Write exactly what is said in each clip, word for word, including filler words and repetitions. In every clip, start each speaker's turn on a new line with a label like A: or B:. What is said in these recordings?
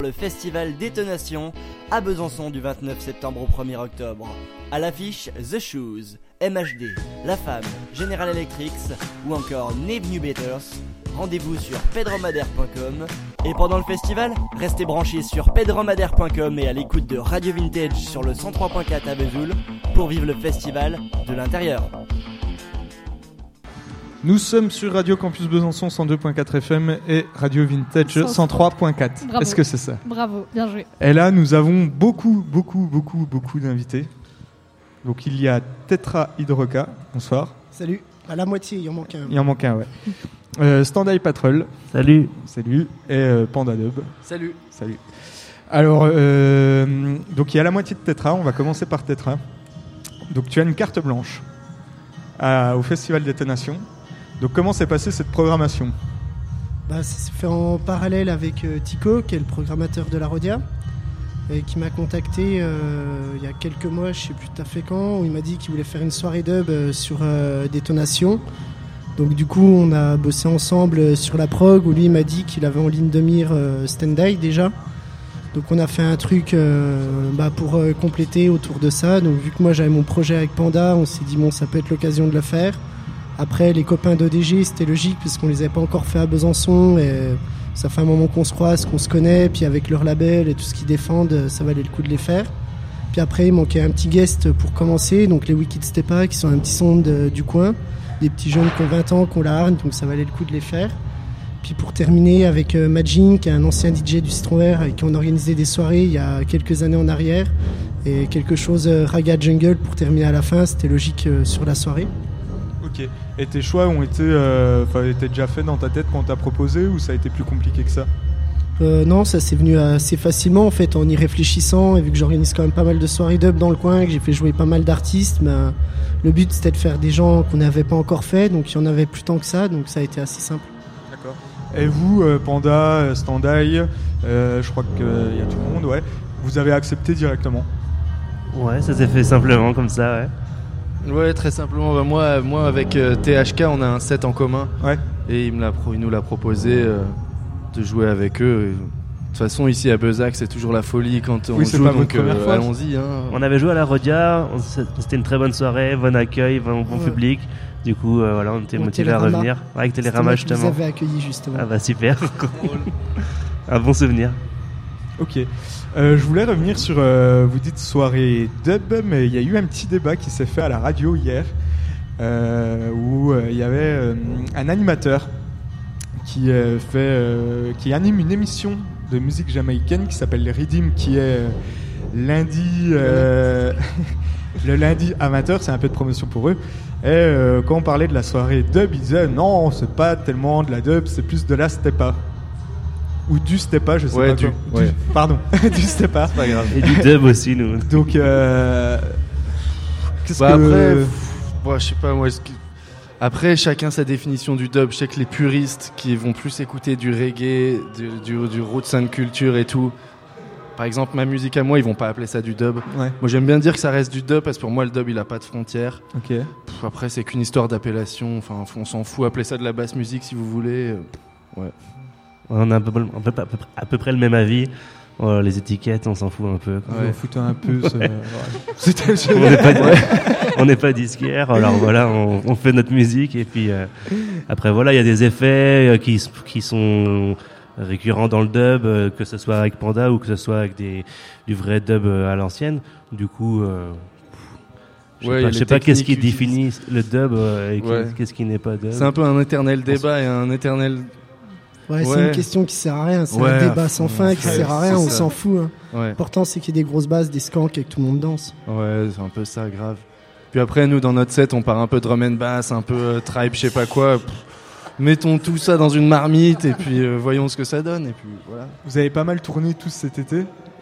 A: le festival Détonation à Besançon du vingt-neuf septembre au premier octobre. À l'affiche The Shoes, M H D, La Femme, General Electric ou encore Neve New Betters. Rendez-vous sur pedromader point com. Et pendant le festival, restez branchés sur pedromader point com et à l'écoute de Radio Vintage sur le cent trois point quatre à Vesoul pour vivre le festival de l'intérieur.
B: Nous sommes sur Radio Campus Besançon cent deux point quatre F M et Radio Vintage cent trois point quatre.
C: Bravo.
B: Est-ce que c'est ça ?
C: Bravo, bien joué.
B: Et là, nous avons beaucoup, beaucoup, beaucoup, beaucoup d'invités. Donc il y a Tetra Hydroca. Bonsoir.
D: Salut. À la moitié, il en manque un.
B: Il en manque un, ouais. Euh, Stand Eye Patrol.
E: Salut.
B: Salut. Et euh, Panda Dub.
F: Salut.
B: Salut. Alors, euh, donc il y a la moitié de Tetra. On va commencer par Tetra. Donc tu as une carte blanche à, au Festival Détonation. Donc comment s'est passée cette programmation ?
D: Bah, ça s'est fait en parallèle avec euh, Tico, qui est le programmateur de la Rodia, et qui m'a contacté euh, il y a quelques mois, je sais plus tout à fait quand, où il m'a dit qu'il voulait faire une soirée dub euh, sur euh, Détonation. Donc du coup, on a bossé ensemble sur la prog, où lui il m'a dit qu'il avait en ligne de mire euh, Stand-Eye déjà. Donc on a fait un truc euh, bah, pour euh, compléter autour de ça. Donc vu que moi j'avais mon projet avec Panda, on s'est dit bon, ça peut être l'occasion de le faire. Après, les copains d'O D G, c'était logique puisqu'on les avait pas encore fait à Besançon et ça fait un moment qu'on se croise, qu'on se connaît, puis avec leur label et tout ce qu'ils défendent, ça valait le coup de les faire. Puis après, il manquait un petit guest pour commencer, donc les Wicked Stepa qui sont un petit son de, du coin, des petits jeunes qui ont vingt ans, qui ont la hargne, donc ça valait le coup de les faire. Puis pour terminer avec euh, Majin, qui est un ancien D J du Citron Vert avec qui on organisait des soirées il y a quelques années en arrière, et quelque chose euh, Raga Jungle pour terminer à la fin, c'était logique euh, sur la soirée.
B: Ok. Et tes choix ont été, euh, étaient déjà faits dans ta tête quand on t'a proposé ou ça a été plus compliqué que ça ?
D: euh, Non, ça s'est venu assez facilement en fait en y réfléchissant, et vu que j'organise quand même pas mal de soirées dub dans le coin, que j'ai fait jouer pas mal d'artistes, ben, le but c'était de faire des gens qu'on n'avait pas encore fait, donc il y en avait plus tant que ça, donc ça a été assez simple.
B: D'accord. Et vous, euh, Panda, Stand-Eye, euh, je crois qu'il y a tout le monde, ouais, vous avez accepté directement ?
E: Ouais, ça s'est fait simplement comme ça, ouais.
F: Ouais, très simplement. Bah, moi, moi, avec euh, T H K, on a un set en commun.
B: Ouais.
F: Et il, me l'a pro- il nous l'a proposé euh, de jouer avec eux. Et, de toute façon, ici à Bezac, c'est toujours la folie quand on
B: oui, c'est
F: joue.
B: pas
F: Donc,
B: votre première
F: euh,
B: fois.
F: allons-y. Hein.
E: On avait joué à la Rodia, on, c'était une très bonne soirée, bon accueil, bon, bon
D: Ouais.
E: public. Du coup, euh, voilà, on était
D: Au
E: motivés à
D: Télérama.
E: revenir. Ouais, avec
D: C'était
E: Télérama,
D: moi qui
E: justement.
D: vous avez accueillis justement.
E: Ah bah super. Un bon souvenir.
B: Ok. Euh, je voulais revenir sur, euh, vous dites soirée dub, mais il y a eu un petit débat qui s'est fait à la radio hier. Euh, où il euh, y avait euh, un animateur qui, euh, fait, euh, qui anime une émission de musique jamaïcaine qui s'appelle les Redeem, qui est euh, lundi euh, le lundi amateur, c'est un peu de promotion pour eux. Et euh, quand on parlait de la soirée dub, il disait non, c'est pas tellement de la dub, c'est plus de la stepa ou du stepa, je sais
F: Ouais,
B: pas
F: du,
B: quoi.
F: ouais.
B: Du, pardon, du stepa.
F: C'est pas grave.
E: Et du dub aussi, nous.
B: Donc euh, qu'est-ce
F: Bah,
B: que
F: après, pff, bon, je sais pas moi. Est-ce que... Après, chacun sa définition du dub. Je sais que les puristes qui vont plus écouter du reggae, du, du, du roots and culture et tout. Par exemple, ma musique à moi, ils vont pas appeler ça du dub.
B: Ouais.
F: Moi, j'aime bien dire que ça reste du dub parce que pour moi, le dub, il a pas de frontières.
B: Ok.
F: Pff, après, c'est qu'une histoire d'appellation. Enfin, on s'en fout. Appelez ça de la basse musique si vous voulez. Ouais.
E: On a à peu, à peu, à peu, à peu près le même avis. Oh, les étiquettes, on s'en fout un peu.
B: Ouais.
F: Ouais.
B: Vous en foutez un peu. Ce... ouais. C'était
E: On n'est pas, on n'est pas disquaire, alors voilà, on, on fait notre musique et puis euh, après voilà, il y a des effets euh, qui, qui sont récurrents dans le dub, euh, que ce soit avec Panda ou que ce soit avec des, du vrai dub euh, à l'ancienne. Du coup, euh, je sais
F: Ouais,
E: pas,
F: y a
E: je sais
F: les
E: pas qu'est-ce qui
F: techniques
E: définit le dub euh, et
F: Ouais.
E: qu'est-ce qui n'est pas dub.
F: C'est un peu un éternel débat et un éternel.
D: Ouais, c'est
F: Ouais.
D: une question qui sert à rien, c'est
F: Ouais,
D: un débat
F: à
D: sans
F: fond,
D: fin qui
F: ouais,
D: sert à rien,
F: c'est
D: on
F: ça.
D: s'en fout. Hein.
F: Ouais.
D: L'important c'est qu'il y ait des grosses basses, des skanks et que tout le monde danse.
F: Ouais, c'est un peu ça, grave. Puis après, nous, dans notre set, on part un peu drum and bass, un peu euh, tribe, je sais pas quoi. Pff, mettons tout ça dans une marmite et puis euh, voyons ce que ça donne. Et puis voilà.
B: Vous avez pas mal tourné tous cet été.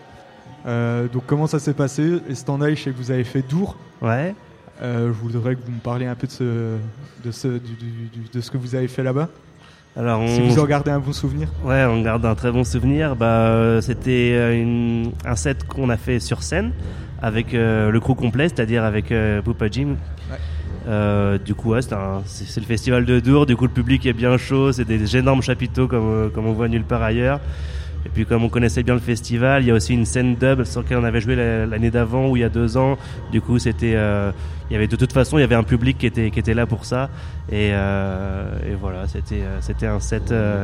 B: Euh, donc comment ça s'est passé ? Et Stand-Eye, je sais que vous avez fait Dour.
E: Ouais.
B: Euh, je voudrais que vous me parliez un peu de ce, de ce, du, du, du, de ce que vous avez fait là-bas.
E: Alors on...
B: Si vous en gardez un bon souvenir.
E: Ouais, on garde un très bon souvenir. Bah, euh, c'était euh, une, un set qu'on a fait sur scène avec euh, le crew complet, c'est-à-dire avec euh, Poupa Jim.
B: Ouais.
E: Euh, du coup, ouais, c'est, un, c'est, c'est le festival de Dour. Du coup, le public est bien chaud. C'est des énormes chapiteaux comme, euh, comme on voit nulle part ailleurs. Et puis comme on connaissait bien le festival, il y a aussi une scène dub sur laquelle on avait joué l'année d'avant ou il y a deux ans. Du coup, c'était, euh, il y avait de toute façon, il y avait un public qui était qui était là pour ça. Et, euh, et voilà, c'était c'était un set euh,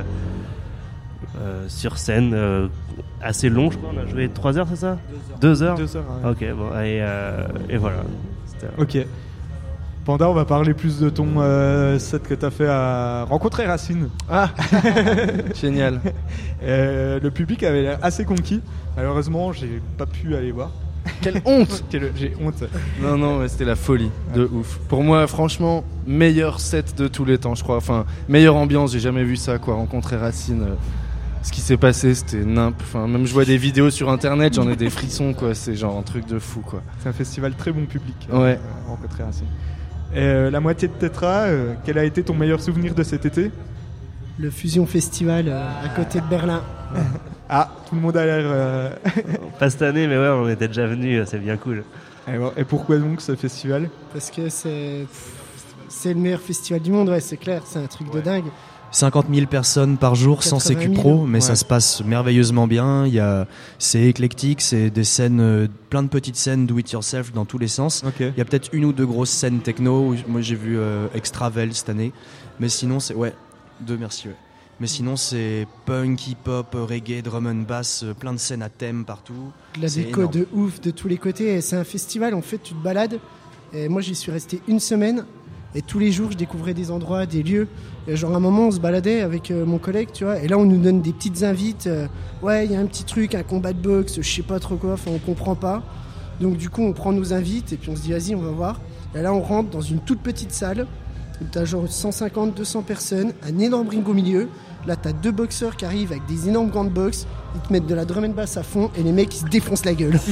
E: euh, sur scène euh, assez long. Je crois, on a joué trois heures, c'est ça ? Deux heures.
B: Deux heures. Ouais.
E: Ok, bon, et, euh, et voilà. C'était...
B: Ok. Panda, on va parler plus de ton euh, set que tu as fait à Rencontrer Racine.
F: Ah génial.
B: Euh, le public avait l'air assez conquis. Malheureusement, j'ai pas pu aller voir.
F: Quelle honte.
B: Quelle- J'ai honte.
F: Non, non, mais c'était la folie, de ouf. Pour moi, franchement, meilleur set de tous les temps, je crois. Enfin, meilleure ambiance, j'ai jamais vu ça, quoi. Rencontrer Racine, euh, ce qui s'est passé, c'était nimp. Enfin, même je vois des vidéos sur internet, j'en ai des frissons, quoi. C'est genre un truc de fou, quoi.
B: C'est un festival très bon public.
F: Ouais.
B: euh, Rencontrer Racine. Et, euh, la moitié de Tetra, euh, quel a été ton meilleur souvenir de cet été ?
D: Le Fusion Festival euh, à côté de Berlin.
B: Ah, tout le monde a l'air. euh,
E: Pas cette année, mais ouais, on était déjà venus, c'est bien cool.
B: Et bon, et pourquoi donc ce festival ?
D: Parce que c'est pff, c'est le meilleur festival du monde, ouais, c'est clair, c'est un truc de dingue.
C: cinquante mille personnes par jour sans
D: quatre-vingt
C: sécu
D: mille.
C: pro, mais
B: Ouais.
C: ça se passe merveilleusement bien. Il y a, c'est éclectique, c'est des scènes, euh, plein de petites scènes do it yourself dans tous les sens.
B: Ok.
C: Il y a peut-être une ou deux grosses scènes techno. Moi, j'ai vu euh, Extravel cette année, mais sinon c'est ouais, deux merci. Ouais. Mais sinon c'est punk, hip-hop, reggae, drum and bass, euh, plein de scènes à thème partout.
D: De la
C: C'est
D: déco
C: énorme.
D: de ouf de tous les côtés. Et c'est un festival, en fait, tu te balades. Et moi, j'y suis resté une semaine. Et tous les jours, je découvrais des endroits, des lieux. Et genre, à un moment, on se baladait avec euh, mon collègue, tu vois. Et là, on nous donne des petites invites. euh, ouais, il y a un petit truc, un combat de boxe, je sais pas trop quoi. Enfin, on comprend pas. Donc, du coup, on prend nos invites. Et puis, on se dit, vas-y, on va voir. Et là, on rentre dans une toute petite salle. Où t'as genre cent cinquante, deux cents personnes. Un énorme ring au milieu. Là, t'as deux boxeurs qui arrivent avec des énormes gants de boxe. Ils te mettent de la drum and bass à fond et les mecs ils se défoncent la gueule.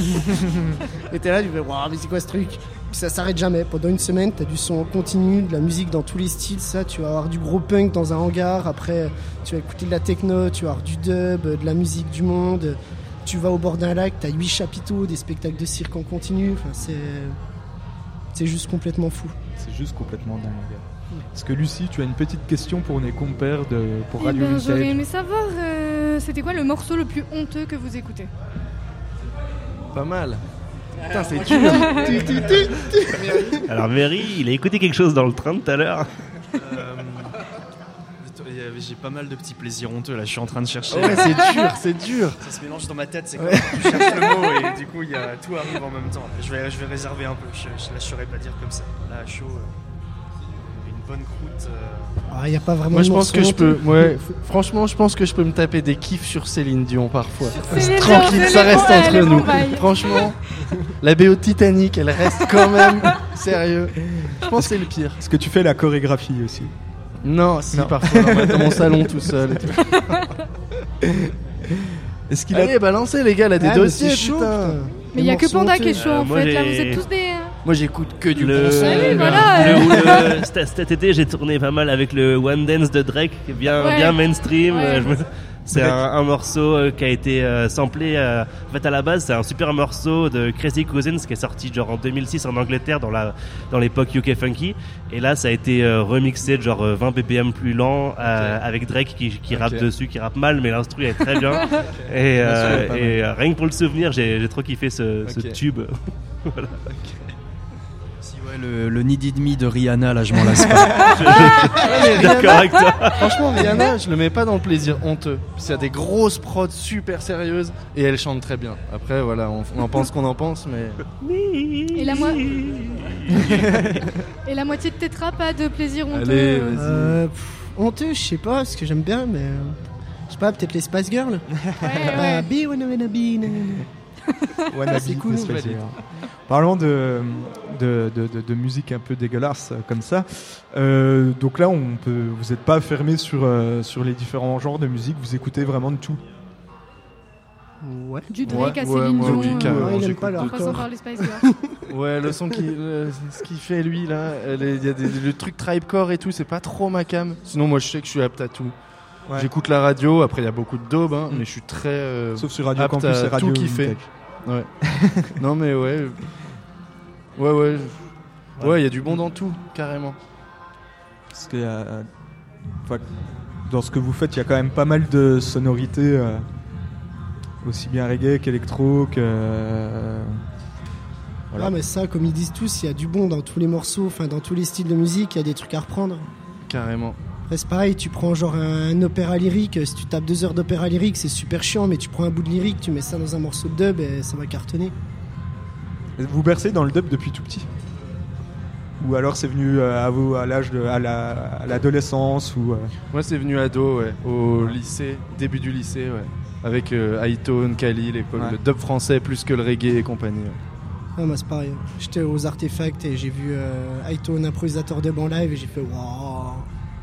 D: Et t'es là, tu fais waouh, mais c'est quoi ce truc? Puis ça s'arrête jamais. Pendant une semaine, t'as du son en continu, de la musique dans tous les styles. Ça, tu vas avoir du gros punk dans un hangar. Après, tu vas écouter de la techno, tu vas avoir du dub, de la musique du monde. Tu vas au bord d'un lac, t'as huit chapiteaux, des spectacles de cirque en continu. Enfin, c'est c'est juste complètement fou.
B: C'est juste complètement dingue. Est-ce que Lucie, tu as une petite question pour mes compères de, pour
G: Eh
B: Radio
G: ben, j'aurais
B: Vintage?
G: aimé savoir, euh, c'était quoi le morceau le plus honteux que vous écoutez?
F: Pas mal. Putain, c'est dur.
E: Alors Mary, il a écouté quelque chose dans le train tout à l'heure.
C: Euh, J'ai pas mal de petits plaisirs honteux là, je suis en train de chercher.
F: Ouais, c'est dur, c'est dur.
C: Ça se mélange dans ma tête, c'est
F: Ouais.
C: comme tu cherches le mot et du coup il y a, tout arrive en même temps. Je vais, je vais réserver un peu, je, je, là je saurais pas dire comme ça. Là à chaud, euh, une bonne croûte. euh,
D: Il n'y a pas vraiment
F: Moi,
D: de
F: je pense
D: morceau
F: que je peux.
D: honteux.
F: Ouais, franchement, je pense que je peux me taper des kiffs sur Céline Dion parfois.
G: Céline Dion,
F: Tranquille,
G: c'est
F: ça
G: les
F: reste
G: bons-
F: entre
G: elle est
F: nous.
G: bon bail.
F: Franchement, la B O de Titanic, elle reste quand même sérieux. Je pense que c'est le pire.
B: Est-ce que tu fais la chorégraphie aussi?
F: Non, si,
B: Non.
F: parfois, dans, dans mon salon tout seul. Et tout.
B: Est-ce qu'il a...
F: Allez, balancez les gars, là, des
D: Ah, mais
F: dossiers,
D: c'est chaud,
F: putain.
D: putain.
G: Mais il y a que
D: morceaux
G: Panda
D: honteux.
G: qui est chaud
E: Euh,
G: en
E: moi,
G: fait, là
E: j'ai-
G: vous êtes tous des...
F: Moi, j'écoute que du
E: Le,
F: bon son.
G: Oui,
E: le-
G: voilà,
E: le-
G: euh.
E: le- cet, cet été, j'ai tourné pas mal avec le One Dance de Drake, qui est bien,
G: Ouais.
E: bien mainstream.
G: Ouais.
E: Euh, je me- C'est un, un morceau euh, qui a été euh, samplé. euh, en fait, à la base, c'est un super morceau de Crazy Cousins qui est sorti genre en deux mille six en Angleterre dans la dans l'époque U K funky. Et là, ça a été euh, remixé de genre euh, vingt B P M plus lent euh, avec Drake qui, qui rappe
F: Ok.
E: dessus, qui rappe mal, mais l'instru est très bien. Et, euh,
B: L'instru est pas
E: et euh, rien que pour le souvenir, j'ai j'ai trop kiffé ce, ce
F: Ok.
E: tube.
C: Si ouais, le, le Needed Me de Rihanna là, je m'en lasse pas.
E: Je suis d'accord avec toi.
F: Franchement, Rihanna, je le mets pas dans le plaisir honteux. Puis il y a des grosses prods super sérieuses et elle chante très bien. Après, voilà, on, on en pense qu'on en pense, mais.
G: Et la, mo- Et la moitié de Tetra, pas de plaisir honteux.
F: Allez, vas-y.
D: Euh, pff, honteux, je sais pas, ce que j'aime bien, mais. euh, je sais pas, peut-être les Spice Girls.
G: Ouais,
D: Ah,
G: ouais.
D: be wanna wanna be, nanana.
B: Wannabe,
D: c'est cool,
B: des
D: on
B: Spice
F: valide.
B: Girls. Parlons de, de, de, de, de musique un peu dégueulasse euh, comme ça. Euh, donc là, on peut, vous n'êtes pas fermé sur, euh, sur les différents genres de musique, vous écoutez vraiment de tout.
D: Ouais.
G: Du Drake à
F: Ouais, ouais,
G: Céline
F: moi,
G: Dion.
F: oui,
G: euh,
F: carrément,
D: Ouais, il aime
F: j'écoute
D: pas leur
F: de
G: En
F: tout.
G: passant par les Spice Girls.
F: Ouais, le son qui, le- ce qu'il fait lui là, elle est- il y a des, le truc tribecore et tout, c'est pas trop ma cam. Sinon, moi, je sais que je suis apte à tout.
B: Ouais.
F: J'écoute la radio. Après, il y a beaucoup de daube, hein, mais je suis très. euh,
B: Sauf sur Radio
F: apte
B: Campus
F: à
B: et Radio
F: tout kiffer.
B: Vintage.
F: Ouais. Non, mais ouais. Ouais, ouais. Ouais, il y a du bon dans tout, carrément.
B: Parce que, euh, enfin, dans ce que vous faites, il y a quand même pas mal de sonorités euh, Aussi bien reggae qu'électro, que... euh, voilà.
D: Ah, mais ça, comme ils disent tous, il y a du bon dans tous les morceaux, enfin dans tous les styles de musique, il y a des trucs à reprendre.
F: Carrément.
D: Après, c'est pareil, tu prends genre un, un opéra lyrique, si tu tapes deux heures d'opéra lyrique, c'est super chiant, mais tu prends un bout de lyrique, tu mets ça dans un morceau de dub et ça va cartonner.
B: Vous bercez dans le dub depuis tout petit? Ou alors c'est venu euh, à vous à l'âge de à, la, à l'adolescence ou euh...
F: Moi c'est venu ado, ouais, au lycée, début du lycée, ouais, avec euh, Hightone, Khalil, l'époque,
B: Ouais.
F: le dub français plus que le reggae et compagnie. Ouais.
D: Ah, moi c'est pareil, j'étais aux artefacts et j'ai vu euh, Hightone improvisateur dub en live et j'ai fait waouh.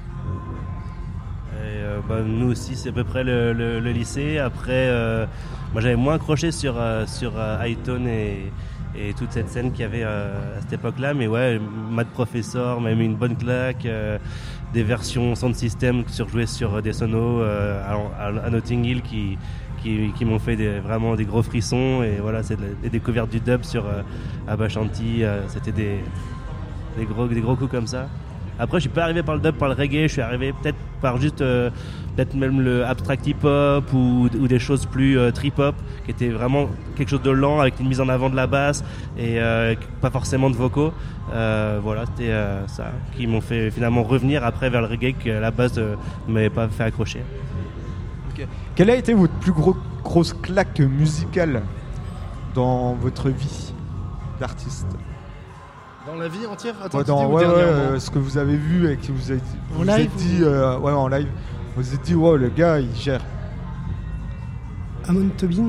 E: Et, euh, bah, nous aussi, c'est à peu près le, le, le lycée. Après, euh, moi j'avais moins accroché sur, euh, sur euh, Hightone et, et toute cette scène qu'il y avait euh, à cette époque-là. Mais ouais, Mad Professor m'a mis une bonne claque. Euh, des versions sound system surjouées sur des sonos euh, à, à, à Notting Hill qui, qui, qui m'ont fait des, vraiment des gros frissons. Et voilà, c'est de la, des découvertes du dub sur euh, Abba Shanti. Euh, c'était des, des, gros, des gros coups comme ça. Après, je suis pas arrivé par le dub, par le reggae. Je suis arrivé peut-être par juste, euh, peut-être même le abstract hip-hop ou, ou des choses plus euh, trip-hop, qui était vraiment quelque chose de lent avec une mise en avant de la basse et euh, pas forcément de vocaux. Euh, voilà, c'était euh, ça qui m'ont fait finalement revenir après vers le reggae que la base euh, ne m'avait pas fait accrocher.
B: Okay. Quelle a été votre plus gros, grosse claque musicale dans votre vie d'artiste?
F: Dans la vie entière, attends,
B: Ouais, dans,
F: tu dis, ou
B: ouais, ouais,
F: dernièrement
B: euh, ce que vous avez vu et que vous avez
D: En
B: vous
D: live
B: êtes dit, euh, ouais, en live, vous vous êtes dit, wow, le gars, il gère.
D: Amon Tobin.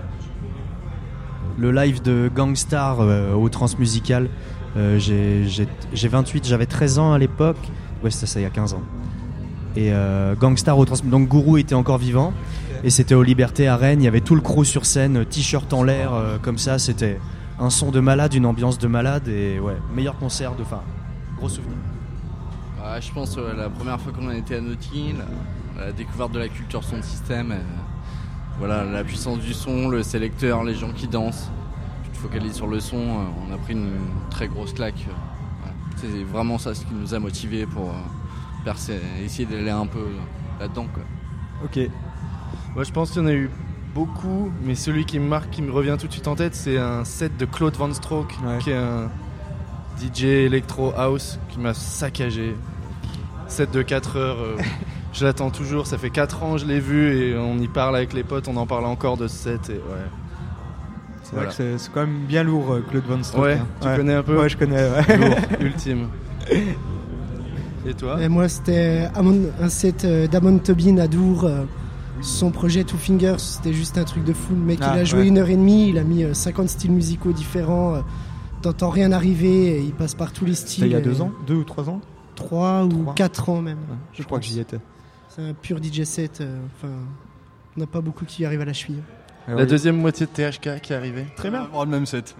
C: Le live de Gangstar euh, au Transmusical, euh, j'ai, j'ai, j'ai vingt-huit, j'avais treize ans à l'époque. Ouais, c'était ça il y a quinze ans. Et euh, Gangstar au Transmusical, donc Gourou était encore vivant. Et c'était au Liberté à Rennes, il y avait tout le crew sur scène, t-shirt en l'air, euh, comme ça, c'était un son de malade, une ambiance de malade. Et ouais, meilleur concert de fin. Gros souvenir.
H: Bah, je pense euh, la première fois qu'on a été à Notting Hill, la découverte de la culture sound system, euh, voilà, la puissance du son, le sélecteur, les gens qui dansent. Tu te focalises sur le son, euh, on a pris une très grosse claque. euh, voilà. C'est vraiment ça ce qui nous a motivés pour euh, percer, essayer d'aller un peu là-dedans, quoi.
B: Ok.
F: Moi je pense qu'il y en a eu beaucoup, mais celui qui me marque, qui me revient tout de suite en tête, c'est un set de Claude Van Stroke,
B: Ouais.
F: qui est un D J Electro House qui m'a saccagé. Set de quatre heures, euh, je l'attends toujours, ça fait quatre ans je l'ai vu et on y parle avec les potes, on en parle encore de ce set. Et ouais.
B: C'est
F: Voilà.
B: vrai que c'est, c'est quand même bien lourd, euh, Claude Van Stroke.
F: Ouais,
B: hein.
F: tu connais un peu?
B: Ouais, je connais, ouais.
F: Lourd, ultime. Et toi?
D: Et moi, c'était Amon- un set euh, d'Amon Tobin à Dour. euh, Son projet Two Fingers, c'était juste un truc de fou. Le mec,
B: Ah,
D: il a joué
B: ouais.
D: une heure et demie, il a mis euh, cinquante styles musicaux différents. euh, T'entends rien arriver, et il passe par tous les styles.
B: C'était il y a
D: et-
B: deux ans, deux ou trois ans.
D: Trois ou
B: Trois.
D: quatre ans même.
B: Ouais, je,
D: je
B: crois que
D: pense.
B: j'y étais.
D: C'est un pur D J set. euh, Enfin, on n'a pas beaucoup qui arrivent à la cheville.
B: Ah
F: La
B: ouais.
F: deuxième moitié de T H K qui est arrivée.
B: Très bien.
I: Oh, le même set.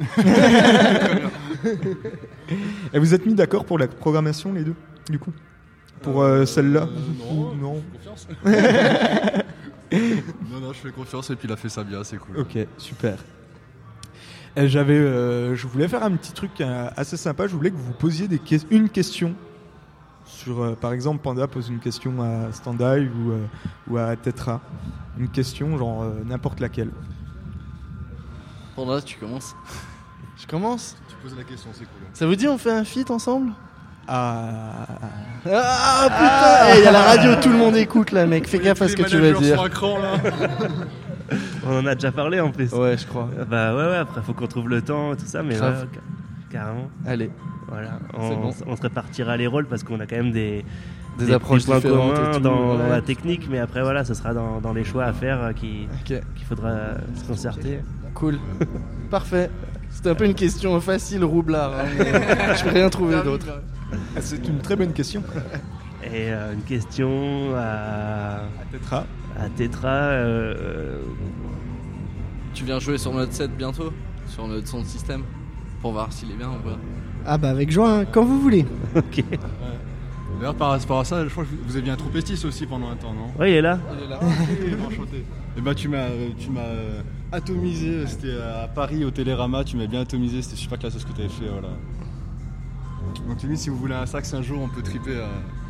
B: Et vous êtes mis d'accord pour la programmation les deux, du coup, pour euh, celle-là
I: non,
B: Ou non.
I: Confiance. non, non, je fais confiance et puis il a fait ça bien, c'est cool.
B: Ok, super. Et j'avais, euh, je voulais faire un petit truc euh, assez sympa. Je voulais que vous posiez des que- une question sur, euh, par exemple, Panda pose une question à Standby ou, euh, ou à Tetra. Une question, genre euh, n'importe laquelle.
H: Panda, tu commences.
F: Je commence.
I: Tu poses la question, c'est cool.
F: Ça vous dit on fait un feat ensemble?
B: Ah,
F: Ah putain, il y a la radio, tout le monde écoute là mec, fais gaffe à ce que tu vas dire.
E: On en a déjà parlé en plus.
F: Ouais, je crois.
E: Euh, Bah ouais, ouais, après faut qu'on trouve le temps et tout ça, mais ouais,
F: Grave.
E: ca- carrément.
F: Allez,
E: Voilà,
F: C'est
E: on,
F: bon.
E: on se répartira les rôles parce qu'on a quand même des,
F: des, approches
E: points
F: différentes
E: communs
F: et tout.
E: dans, dans
F: ouais.
E: la technique, mais après voilà, ce sera dans, dans les choix à faire euh, qui-
F: Ok,
E: qu'il faudra euh, se concerter.
F: cool. Parfait. C'était un peu une question facile, roublard. Hein, mais je peux rien trouver d'autre.
B: c'est une très bonne question.
E: Et euh, une question à,
B: Tetra.
E: à Tetra. euh, euh,
H: Tu viens jouer sur notre set bientôt, sur notre sound system, pour voir s'il est bien ou pas.
D: Ah bah avec joie, hein, quand vous voulez.
E: ok.
I: D'ailleurs, par rapport à ça, je crois que vous aviez un trompettiste aussi pendant un temps, non?
E: Ouais, il est là.
F: Il est là.
I: Enchanté. Et bah, tu m'as, tu m'as euh, atomisé. C'était à Paris au Télérama. Tu m'as bien atomisé. C'était super classe ce que tu avais fait. Voilà. Donc, limite, si vous voulez un sax un jour, on peut triper. euh,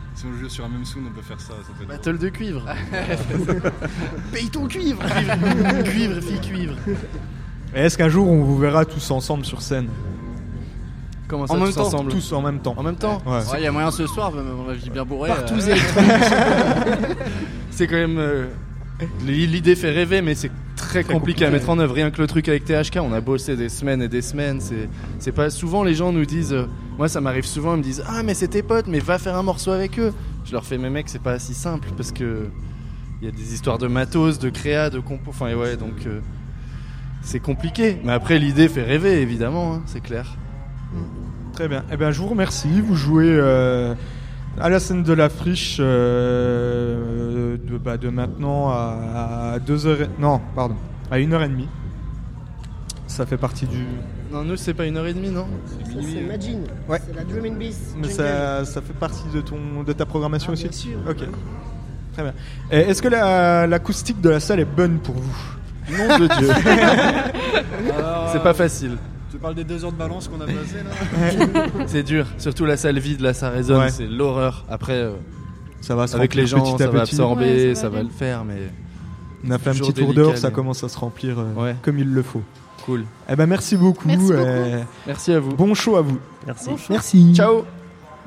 I: Si on joue sur un même sound, on peut faire ça. ça peut être
F: Battle de cuivre. Paye ton cuivre. Cuivre, cuivre, fille cuivre.
B: Et est-ce qu'un jour on vous verra tous ensemble sur scène?
F: Comment ça,
H: En
F: tous
H: même temps,
F: ensemble
B: Tous en même temps.
F: En même temps.
B: Ouais.
H: Il y a moyen ce soir, mais on va vivre bien bourré.
F: Partout
H: euh.
F: électroniques. C'est quand même. euh, L'idée fait rêver, mais c'est très,
B: Très
F: compliqué,
B: compliqué.
F: à mettre en œuvre. Rien que le truc avec T H K, on a bossé des semaines et des semaines. C'est, c'est pas souvent les gens nous disent. euh, Moi, ça m'arrive souvent, ils me disent ah mais c'est tes potes, mais va faire un morceau avec eux. Je leur fais mais mec, c'est pas si simple parce que il y a des histoires de matos, de créa, de compo. Enfin ouais, donc euh, c'est compliqué. Mais après, l'idée fait rêver, évidemment, hein, c'est clair.
B: Très bien. Eh bien, je vous remercie. Vous jouez euh, à la scène de la Friche euh, de, bah, de maintenant à, à deux heures. Non, pardon, à une heure et demie. Ça fait partie du.
F: Non, nous c'est pas une heure et demie, non?
D: Ça, c'est Magin.
B: Ouais.
D: C'est la drum and bass.
B: Mais
D: jungle.
B: ça, ça fait partie de ton, de ta programmation
D: Ah,
B: aussi.
D: bien sûr.
B: Ok. Très bien. Et est-ce que la, l'acoustique de la salle est bonne pour vous?
F: Nom de Dieu.
I: Alors,
F: C'est pas facile.
I: Tu parles des deux heures de balance qu'on a passé là.
F: C'est dur. Surtout la salle vide, là ça résonne,
B: Ouais.
F: c'est l'horreur. Après, euh,
B: Ça va se
F: avec les
B: remplir
F: gens,
B: petit à
F: ça va
B: petit.
F: absorber,
D: Ouais, ça
F: ça,
D: va
F: va
D: aller.
F: le faire, mais
B: On a fait un
F: toujours
B: petit tour
F: délicat,
B: dehors, ça
F: mais-
B: commence à se remplir euh,
F: Ouais.
B: comme il le faut.
F: cool.
B: Eh ben merci beaucoup.
G: Merci beaucoup.
B: euh,
F: Merci à vous.
B: bon show à vous.
E: Merci.
D: Merci.
F: Ciao.